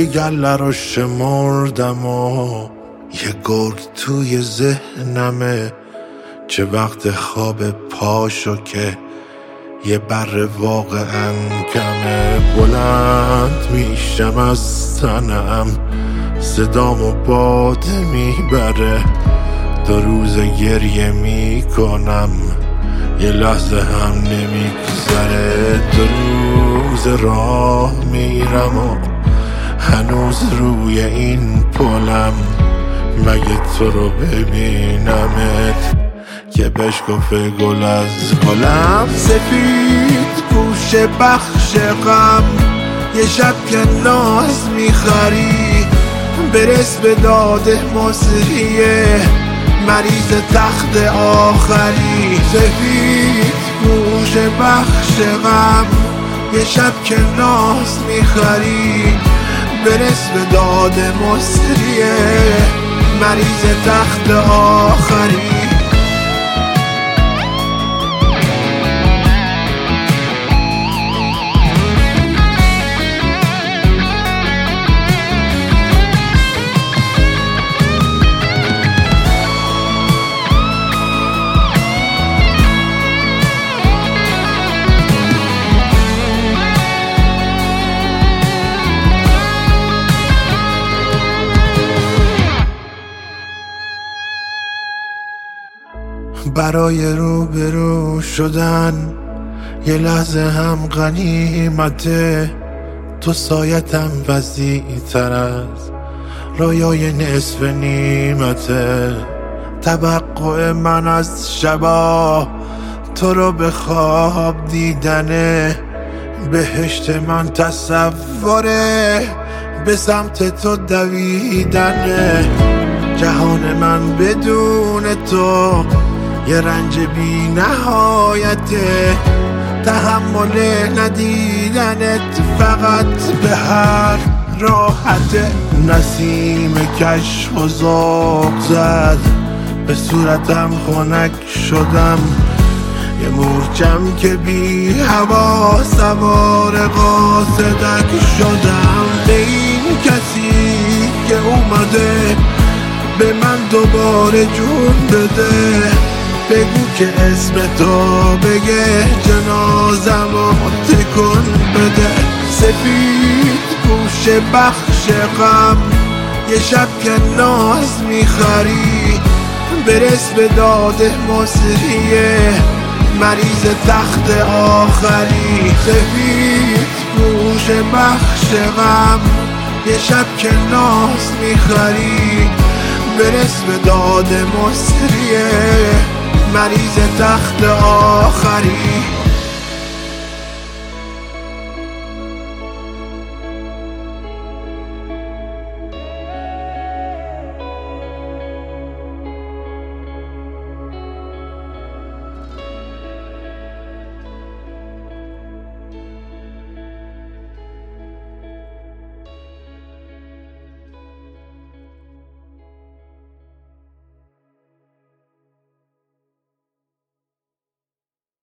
گله رو شمردم و یه گرگ توی ذهنمه. چه وقت خواب پاشو که یه بر واقعا کمه. بلند میشم از تنم، صدامو باده میبره. 2 روز گریه میکنم، یه لحظه هم نمیگذره. 2 روز راه میرم و هنوز روی این پلم. مگه تو رو ببینمت که بشکفه گل از گلم. سفید پوش بخش غم، یه شب که ناز میخری. برس به داده مصریه، مریض تخت آخری. سفید پوش بخش غم، یه شب که ناز میخری. برس به داده مصریه، مریض تخت آخری. برای روبرو شدن یه لحظه هم غنیمته. تو سایتم وسیع تر از رویای نصف نیمته. توقع من از شبا تو رو به خواب دیدنه. بهشت من تصوره، به سمت تو دویدنه. جهان من بدون تو یه رنج بی نهایته. تحمل ندیدنت فقط به هر راحته. نسیم کشف و ذوق زد، به صورتم خنک شدم. یه مورچم که بی هوا سوار قاصدک شدم. به این کسی که اومده به من دوباره جون بده. بگو که اسم تو بگه، جنازمو تکون بده. سفید پوش بخش غم، یه شب که ناز میخری. برس به داده مصریه، مریض تخت آخری. سفید پوش بخش غم، یه شب که ناز میخری. برس به داده مصریه، مریض تخت آخری.